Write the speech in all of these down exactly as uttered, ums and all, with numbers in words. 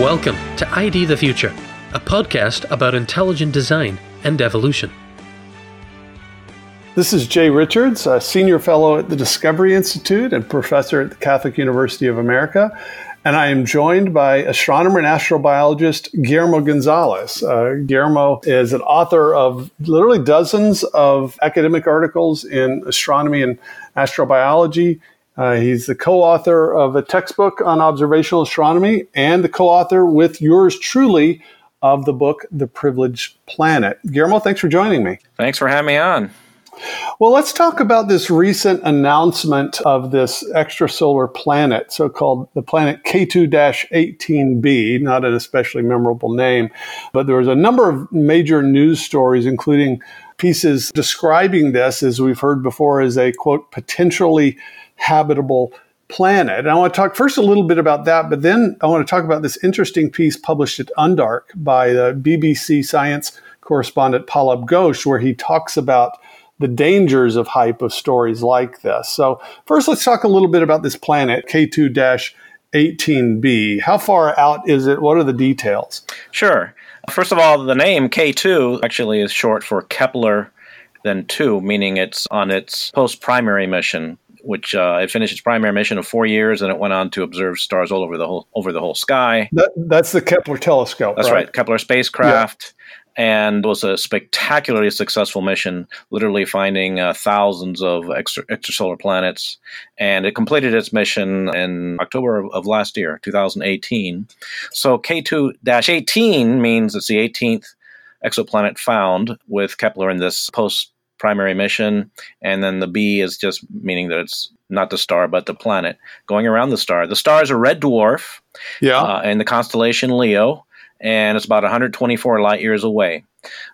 Welcome to I D the Future, a podcast about intelligent design and evolution. This is Jay Richards, a senior fellow at the Discovery Institute and professor at the Catholic University of America. And I am joined by astronomer and astrobiologist Guillermo Gonzalez. Uh, Guillermo is an author of literally dozens of academic articles in astronomy and astrobiology. Uh, he's the co-author of a textbook on observational astronomy and the co-author with yours truly of the book, The Privileged Planet. Guillermo, thanks for joining me. Thanks for having me on. Well, let's talk about this recent announcement of this extrasolar planet, so-called the planet K two eighteen b, not an especially memorable name, but there was a number of major news stories, including pieces describing this, as we've heard before, as a, quote, potentially habitable planet. And I want to talk first a little bit about that, but then I want to talk about this interesting piece published at Undark by the B B C science correspondent Pallab Ghosh, where he talks about the dangers of hype of stories like this. So first, let's talk a little bit about this planet, K two eighteen b. How far out is it? What are the details? Sure. First of all, the name K two actually is short for Kepler, then two, meaning it's on its post-primary mission, which uh, it finished its primary mission of four years, and it went on to observe stars all over the whole over the whole sky. That, that's the Kepler telescope, That's right, right Kepler spacecraft. Yeah. And was a spectacularly successful mission, literally finding uh, thousands of extra, extrasolar planets. And it completed its mission in October of, of last year, two thousand eighteen. So K two eighteen means it's the eighteenth exoplanet found with Kepler in this post-primary mission. And then the B is just meaning that it's not the star, but the planet going around the star. The star is a red dwarf yeah. uh, in the constellation Leo. And it's about one hundred twenty-four light years away.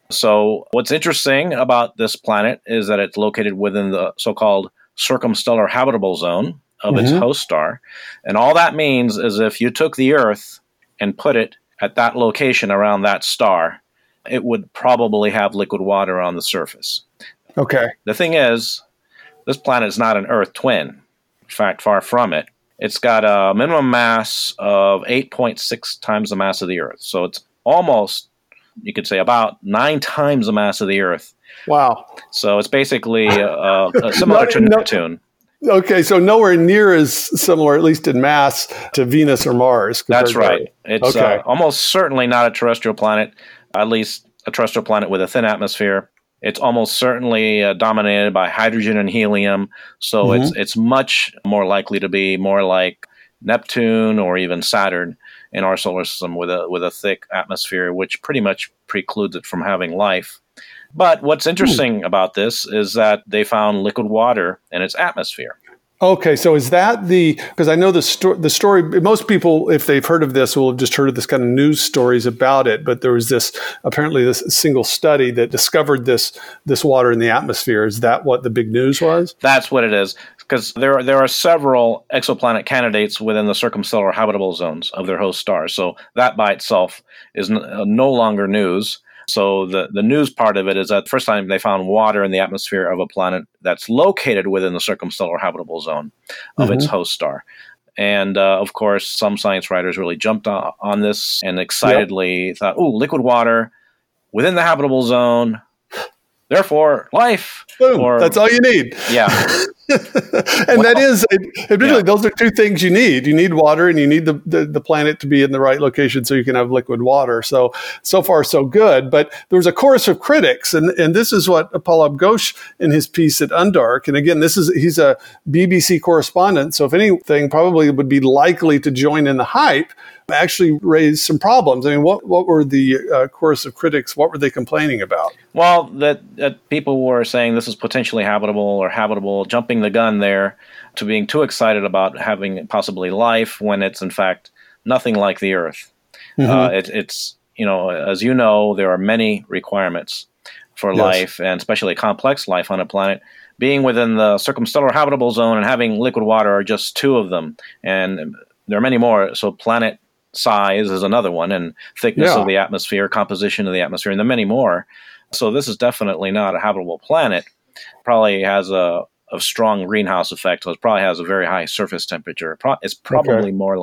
So what's interesting about this planet is that it's located within the so-called circumstellar habitable zone of mm-hmm. its host star. And all that means is if you took the Earth and put it at that location around that star, it would probably have liquid water on the surface. Okay. The thing is, this planet is not an Earth twin. In fact, far from it. It's got a minimum mass of eight point six times the mass of the Earth. So it's almost, you could say, about nine times the mass of the Earth. Wow. So it's basically uh, similar to Neptune. Okay, so nowhere near as similar, at least in mass, to Venus or Mars. That's right. To, it's okay. uh, almost certainly not a terrestrial planet, at least a terrestrial planet with a thin atmosphere. It's almost certainly uh, dominated by hydrogen and helium, so mm-hmm. it's it's much more likely to be more like Neptune or even Saturn in our solar system with a with a thick atmosphere, which pretty much precludes it from having life. But what's interesting Ooh. about this is that they found liquid water in its atmosphere. Okay, so is that the, because I know the, sto- the story, most people, if they've heard of this, will have just heard of this kind of news stories about it, but there was this, apparently this single study that discovered this this water in the atmosphere. Is that what the big news was? That's what it is, because there are, there are several exoplanet candidates within the circumstellar habitable zones of their host stars, so that by itself is n- no longer news. So the, the news part of it is that the first time they found water in the atmosphere of a planet that's located within the circumstellar habitable zone of mm-hmm. its host star. And, uh, of course, some science writers really jumped on, on this and excitedly yep. thought, oh, liquid water within the habitable zone, therefore life. Boom, or, that's all you need. Yeah. and well, that is, admittedly, yeah. those are two things you need. You need water and you need the, the, the planet to be in the right location so you can have liquid water. So, so far, so good. But there was a chorus of critics, and, and this is what Pallab Ghosh in his piece at Undark, and again, this is he's a B B C correspondent, so if anything, probably would be likely to join in the hype, actually raised some problems. I mean, what, what were the uh, chorus of critics, what were they complaining about? Well, that, that people were saying this is potentially habitable or habitable, jumping the gun there to being too excited about having possibly life when it's in fact nothing like the Earth. Mm-hmm. Uh, it, it's, you know, as you know, there are many requirements for yes. life, and especially complex life on a planet. Being within the circumstellar habitable zone and having liquid water are just two of them. And there are many more. So planet size is another one, and thickness yeah. of the atmosphere, composition of the atmosphere, and there are many more. So this is definitely not a habitable planet. Probably has a, a strong greenhouse effect, so it probably has a very high surface temperature. It's probably okay. more like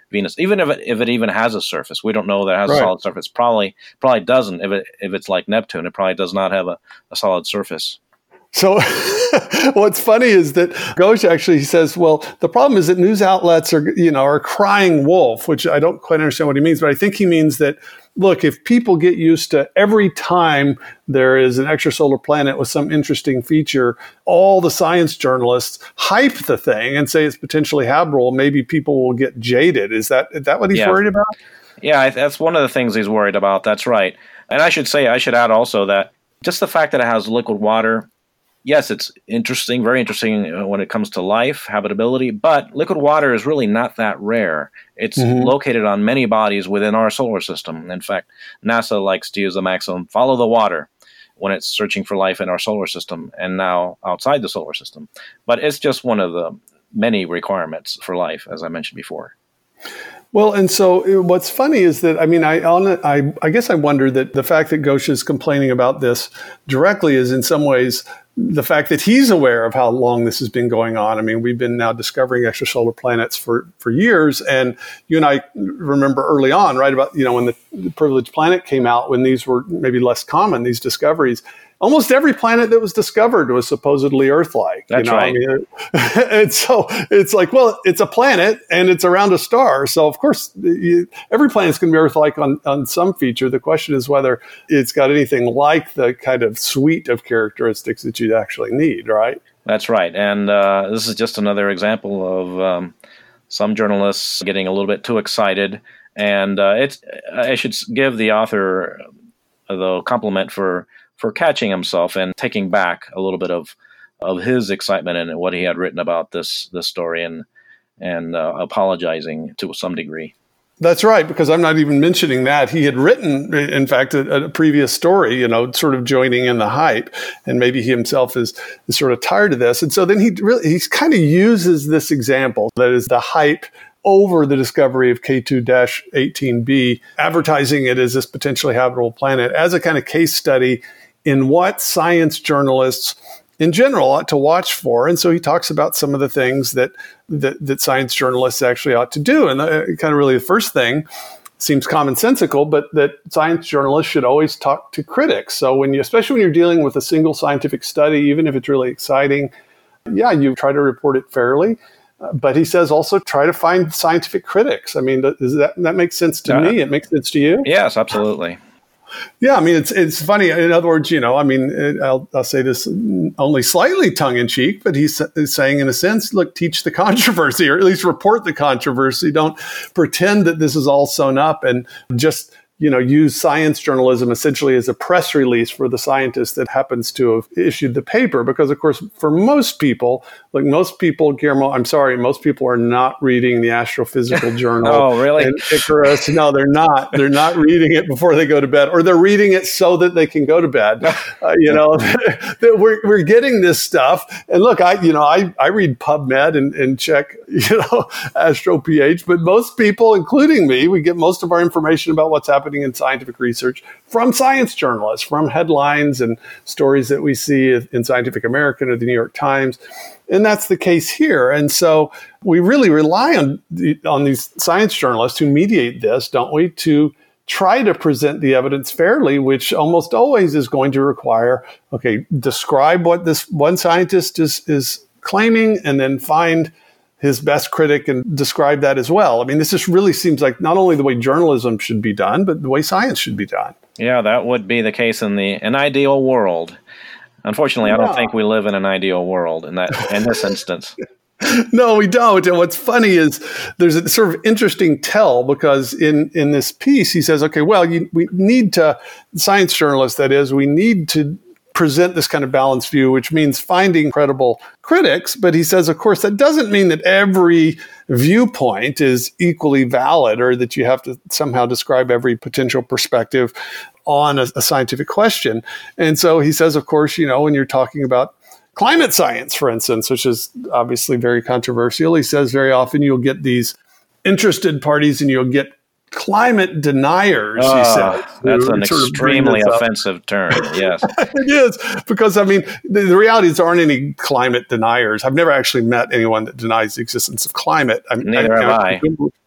Venus, even if it, if it even has a surface. We don't know that it has right. a solid surface. Probably probably doesn't. If it if it's like Neptune, it probably does not have a, a solid surface. So what's funny is that Ghosh actually says, well, the problem is that news outlets are, you know, are crying wolf, which I don't quite understand what he means, but I think he means that, look, if people get used to every time there is an extrasolar planet with some interesting feature, all the science journalists hype the thing and say it's potentially habitable, maybe people will get jaded. Is that is that what he's yeah. worried about? Yeah, that's one of the things he's worried about. That's right. And I should say, I should add also that just the fact that it has liquid water, yes, it's interesting, very interesting when it comes to life, habitability, but liquid water is really not that rare. It's mm-hmm. located on many bodies within our solar system. In fact, NASA likes to use the maxim, follow the water, when it's searching for life in our solar system and now outside the solar system. But it's just one of the many requirements for life, as I mentioned before. Well, and so what's funny is that, I mean, I, I, I guess I wonder that the fact that Ghosh is complaining about this directly is in some ways the fact that he's aware of how long this has been going on. I mean, we've been now discovering extrasolar planets for, for years. And you and I remember early on, right, about, you know, when the, the Privileged Planet came out, when these were maybe less common, these discoveries, almost every planet that was discovered was supposedly Earth-like. That's you know? right. I mean, and so it's like, well, it's a planet and it's around a star. So, of course, you, every planet's going to be Earth-like on, on some feature. The question is whether it's got anything like the kind of suite of characteristics that you'd actually need, right? That's right. And uh, this is just another example of um, some journalists getting a little bit too excited. And uh, it's I should give the author the compliment for for catching himself and taking back a little bit of of his excitement and what he had written about this this story and and uh, apologizing to some degree. That's right, because I'm not even mentioning that. He had written, in fact, a, a previous story, you know, sort of joining in the hype, and maybe he himself is, is sort of tired of this. And so then he really, he kind of uses this example, that is the hype over the discovery of K two eighteen b, advertising it as this potentially habitable planet, as a kind of case study in what science journalists in general ought to watch for. And so he talks about some of the things that that, that science journalists actually ought to do. And the, kind of really the first thing seems commonsensical, but that science journalists should always talk to critics. So when you, especially when you're dealing with a single scientific study, even if it's really exciting, yeah, you try to report it fairly. Uh, but he says also try to find scientific critics. I mean, does that that makes sense to uh, me? It makes sense to you? Yes, absolutely. Yeah, I mean, it's it's funny. In other words, you know, I mean, it, I'll, I'll say this only slightly tongue-in-cheek, but he's, he's saying, in a sense, look, teach the controversy, or at least report the controversy. Don't pretend that this is all sewn up and just, you know, use science journalism essentially as a press release for the scientist that happens to have issued the paper. Because, of course, for most people, like most people, Guillermo, I'm sorry, most people are not reading the Astrophysical Journal. Oh, really? And Icarus. No, they're not. They're not reading it before they go to bed, or they're reading it so that they can go to bed. Uh, you know, we're we're getting this stuff. And look, I you know, I, I read PubMed and, and check, you know, AstroPH, but most people, including me, we get most of our information about what's happening in scientific research from science journalists, from headlines and stories that we see in Scientific American or the New York Times. And that's the case here. And so we really rely on the, on these science journalists who mediate this, don't we, to try to present the evidence fairly, which almost always is going to require, okay, describe what this one scientist is, is claiming, and then find his best critic and describe that as well. I mean, this just really seems like not only the way journalism should be done, but the way science should be done. Yeah, that would be the case in the an ideal world. Unfortunately, yeah. I don't think we live in an ideal world in that in this instance. No, we don't. And what's funny is there's a sort of interesting tell, because in, in this piece, he says, okay, well, you, we need to, science journalists, that is, we need to present this kind of balanced view, which means finding credible critics. But he says, of course, that doesn't mean that every viewpoint is equally valid, or that you have to somehow describe every potential perspective on a, a scientific question. And so he says, of course, you know, when you're talking about climate science, for instance, which is obviously very controversial, he says very often you'll get these interested parties and you'll get climate deniers, oh, he says. That's an extremely offensive term, yes. It is, because, I mean, the, the reality is there aren't any climate deniers. I've never actually met anyone that denies the existence of climate. I mean, Neither I, have I. I.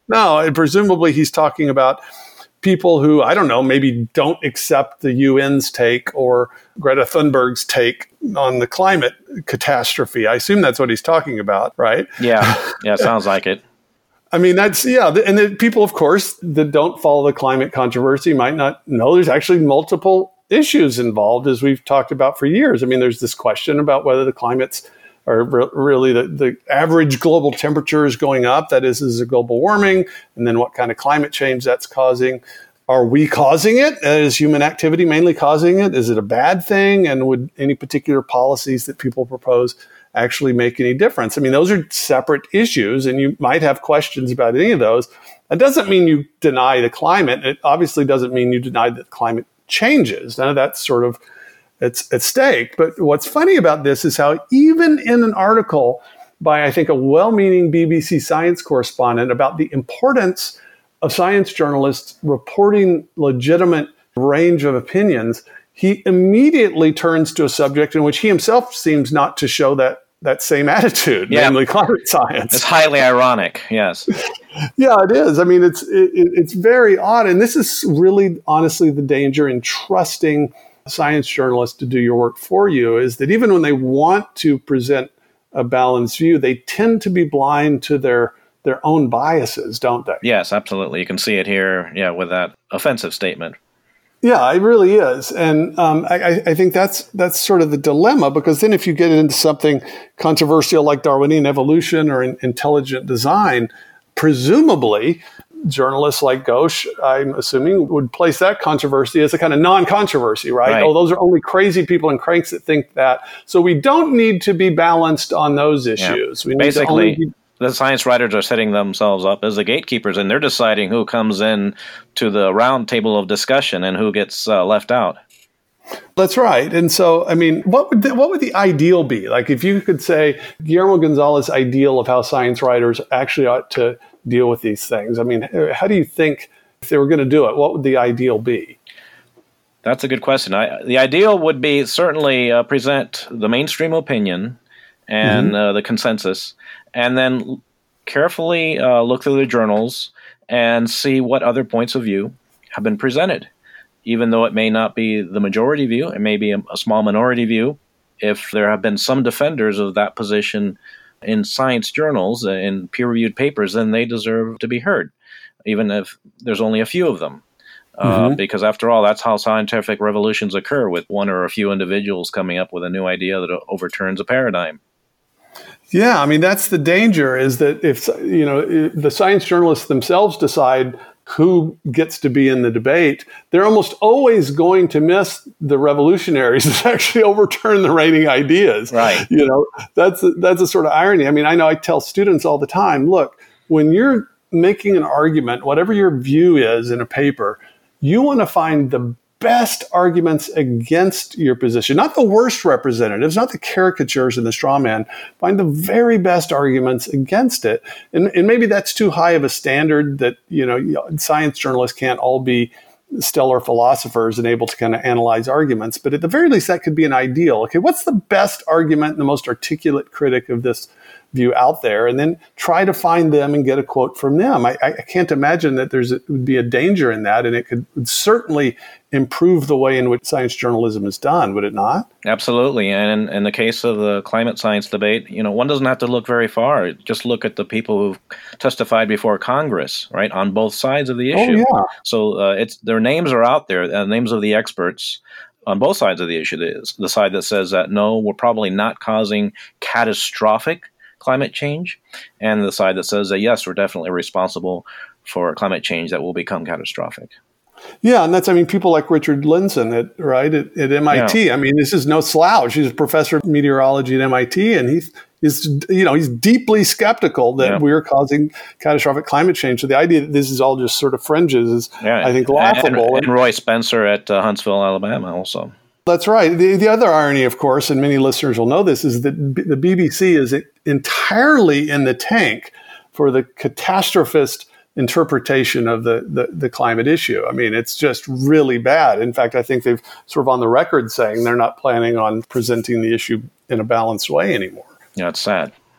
No, and presumably he's talking about people who, I don't know, maybe don't accept the U N's take or Greta Thunberg's take on the climate catastrophe. I assume that's what he's talking about, right? Yeah, yeah, sounds like it. I mean, that's, yeah. And the people, of course, that don't follow the climate controversy might not know there's actually multiple issues involved, as we've talked about for years. I mean, there's this question about whether the climate's or re- really the, the average global temperature is going up. That is, is a global warming. And then what kind of climate change that's causing. Are we causing it? Is human activity mainly causing it? Is it a bad thing? And would any particular policies that people propose actually make any difference? I mean, those are separate issues, and you might have questions about any of those. That doesn't mean you deny the climate. It obviously doesn't mean you deny that climate changes. None of that's sort of it's at stake. But what's funny about this is how even in an article by, I think, a well-meaning B B C science correspondent about the importance of science journalists reporting legitimate range of opinions, he immediately turns to a subject in which he himself seems not to show that that same attitude, yeah. namely climate science. It's highly ironic, yes. Yeah, it is. I mean, it's it, it's very odd. And this is really, honestly, the danger in trusting science journalists to do your work for you, is that even when they want to present a balanced view, they tend to be blind to their their own biases, don't they? Yes, absolutely. You can see it here, yeah, with that offensive statement. Yeah, it really is. And um, I, I think that's that's sort of the dilemma, because then if you get into something controversial like Darwinian evolution or in, intelligent design, presumably journalists like Ghosh, I'm assuming, would place that controversy as a kind of non-controversy, right? right? Oh, those are only crazy people and cranks that think that. So we don't need to be balanced on those issues. Yeah. We need Basically, to only be- the science writers are setting themselves up as the gatekeepers, and they're deciding who comes in to the round table of discussion and who gets uh, left out. That's right. And so, I mean, what would the, what would the ideal be? Like, if you could say Guillermo Gonzalez' ideal of how science writers actually ought to deal with these things. I mean, how do you think, if they were going to do it, what would the ideal be? That's a good question. I, the ideal would be certainly uh, present the mainstream opinion and mm-hmm. uh, the consensus, and then carefully uh, look through the journals and see what other points of view have been presented. Even though it may not be the majority view, it may be a, a small minority view. If there have been some defenders of that position in science journals, uh, in peer-reviewed papers, then they deserve to be heard, even if there's only a few of them. Uh, mm-hmm. Because after all, that's how scientific revolutions occur, with one or a few individuals coming up with a new idea that overturns a paradigm. Yeah, I mean, that's the danger, is that if, you know, the science journalists themselves decide who gets to be in the debate, they're almost always going to miss the revolutionaries that actually overturn the reigning ideas. Right. You know, that's a, that's a sort of irony. I mean, I know I tell students all the time, look, when you're making an argument, whatever your view is in a paper, you want to find the best arguments against your position, not the worst representatives, not the caricatures and the straw man. Find the very best arguments against it. And, and maybe that's too high of a standard that, you know, science journalists can't all be stellar philosophers and able to kind of analyze arguments. But at the very least, that could be an ideal. Okay, what's the best argument and the most articulate critic of this view out there? And then try to find them and get a quote from them. I, I can't imagine that there's a, would be a danger in that, and it could would certainly improve the way in which science journalism is done, would it not? Absolutely. And in, in the case of the climate science debate, you know, one doesn't have to look very far. Just look at the people who've testified before Congress, right, on both sides of the issue. Oh, yeah. So uh, it's their names are out there, uh, names of the experts on both sides of the issue. The, the side that says that, no, we're probably not causing catastrophic climate change, and the side that says that, yes, we're definitely responsible for climate change that will become catastrophic. Yeah, and that's, I mean, people like Richard Lindzen, at, right, at, at M I T. Yeah. I mean, this is no slouch. He's a professor of meteorology at M I T, and he's, he's you know, he's deeply skeptical that yeah. we're causing catastrophic climate change. So the idea that this is all just sort of fringes is, yeah. I think, laughable. And, and Roy Spencer at uh, Huntsville, Alabama, also. That's right. The, the other irony, of course, and many listeners will know this, is that B- the B B C is entirely in the tank for the catastrophist interpretation of the, the, the climate issue. I mean, it's just really bad. In fact, I think they've sort of on the record saying they're not planning on presenting the issue in a balanced way anymore. Yeah, it's sad.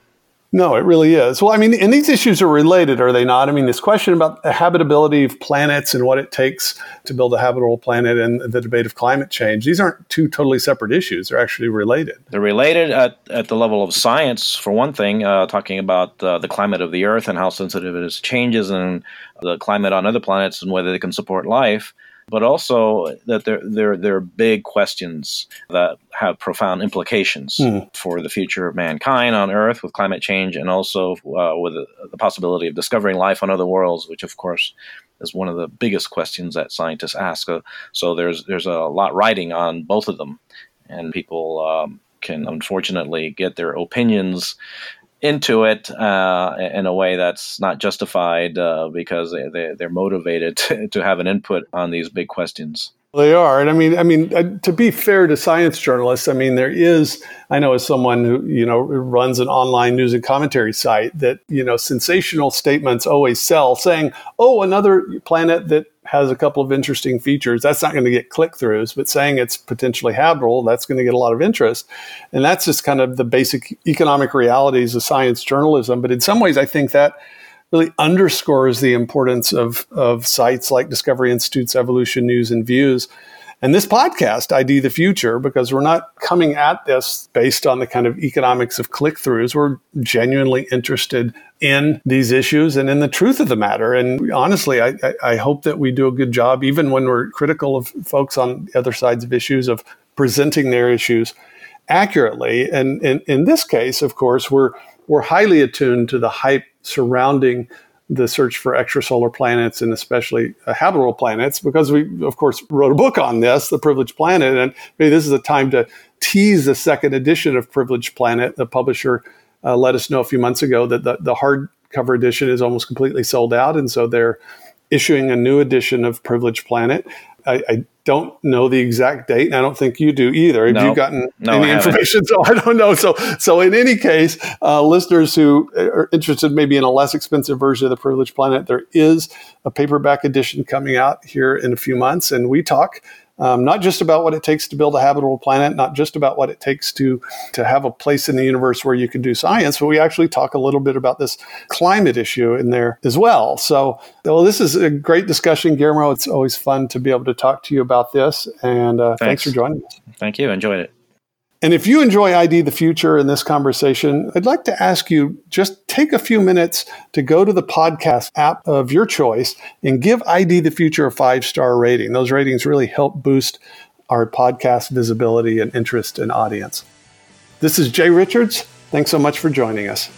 No, it really is. Well, I mean, and these issues are related, are they not? I mean, this question about the habitability of planets and what it takes to build a habitable planet and the debate of climate change, these aren't two totally separate issues. They're actually related. They're related at, at the level of science, for one thing, uh, talking about uh, the climate of the Earth and how sensitive it is to changes and the climate on other planets and whether they can support life. But also that there, there, there are big questions that have profound implications mm. for the future of mankind on Earth with climate change, and also uh, with the, the possibility of discovering life on other worlds, which, of course, is one of the biggest questions that scientists ask. Uh, so there's there's a lot riding on both of them, and people um, can unfortunately get their opinions into it uh, in a way that's not justified uh, because they, they're motivated to, to have an input on these big questions. They are. And I mean, I mean, uh, to be fair to science journalists, I mean, there is, I know as someone who, you know, runs an online news and commentary site that, you know, sensational statements always sell, saying, oh, another planet that has a couple of interesting features. That's not going to get click-throughs, but saying it's potentially habitable, that's going to get a lot of interest. And that's just kind of the basic economic realities of science journalism. But in some ways, I think that really underscores the importance of, of sites like Discovery Institute's Evolution News and Views. And this podcast, I D the Future, because we're not coming at this based on the kind of economics of click-throughs. We're genuinely interested in these issues and in the truth of the matter. And honestly, I, I hope that we do a good job, even when we're critical of folks on the other sides of issues, of presenting their issues accurately. And in, in this case, of course, we're we're highly attuned to the hype surrounding the search for extrasolar planets and especially uh, habitable planets, because we, of course, wrote a book on this, The Privileged Planet. And maybe this is a time to tease the second edition of Privileged Planet. The publisher uh, let us know a few months ago that the, the hardcover edition is almost completely sold out. And so they're issuing a new edition of Privileged Planet. I, I don't know the exact date, and I don't think you do either. Have no, you gotten no, any information? So I don't know. So, so in any case, uh, listeners who are interested maybe in a less expensive version of The Privileged Planet, there is a paperback edition coming out here in a few months, and we talk Um, not just about what it takes to build a habitable planet, not just about what it takes to, to have a place in the universe where you can do science, but we actually talk a little bit about this climate issue in there as well. So, well, this is a great discussion, Guillermo. It's always fun to be able to talk to you about this. And uh, thanks. thanks for joining us. Thank you. Enjoyed it. And if you enjoy I D the Future in this conversation, I'd like to ask you, just take a few minutes to go to the podcast app of your choice and give I D the Future a five-star rating. Those ratings really help boost our podcast visibility and interest and audience. This is Jay Richards. Thanks so much for joining us.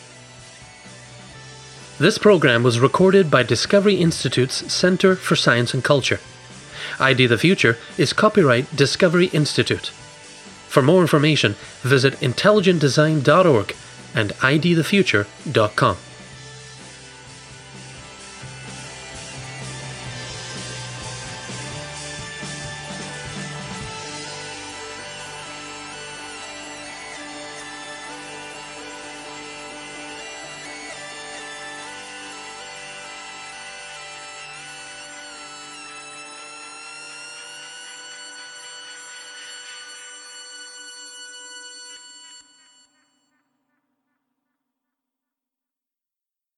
This program was recorded by Discovery Institute's Center for Science and Culture. I D the Future is copyright Discovery Institute. For more information, visit intelligent design dot org and I D the future dot com.